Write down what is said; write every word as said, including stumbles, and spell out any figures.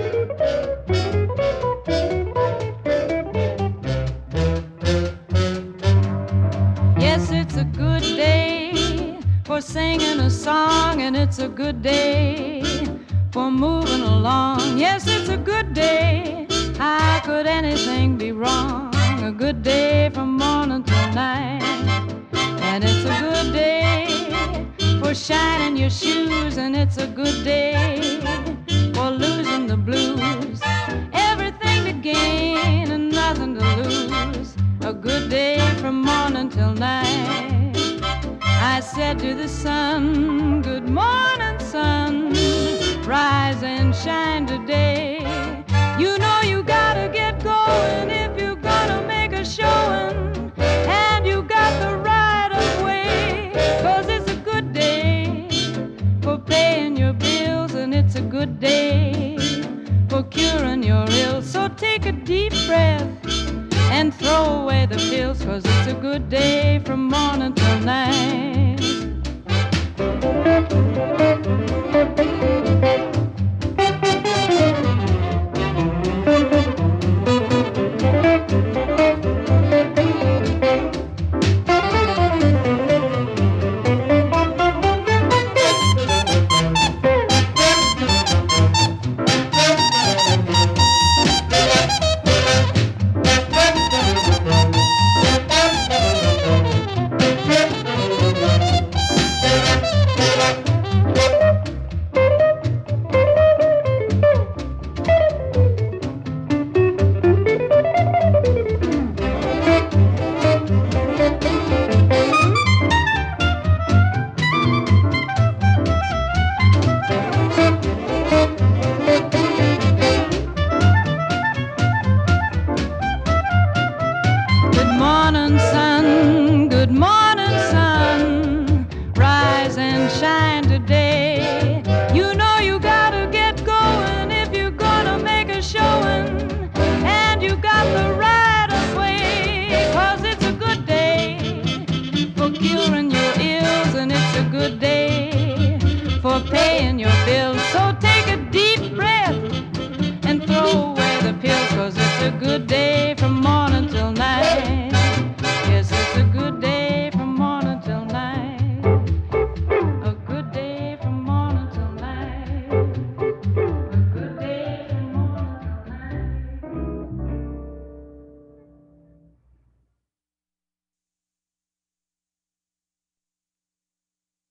Yes, it's a good day for singing a song, and it's a good day for moving along. Yes, it's a good day. How could anything be wrong? A good day from morning till night. And it's a good day for shining your shoes, and it's a good day for losing the blues. Everything to gain and nothing to lose. A good day from morning till night. I said to the sun, good morning, sun. Rise and shine today. You know you gotta get going if you're gonna make a showing. And you got the right of way, 'cause it's a good day for paying your bills, and it's a good day for curing your ills. So take a deep breath and throw away the pills, 'cause it's a good day from morning till night. Good morning, sun. Good morning, sun. Rise and shine today. You know you gotta get going if you're gonna make a showing. And you got the right of way, 'cause it's a good day for curing your ills, and it's a good day for paying your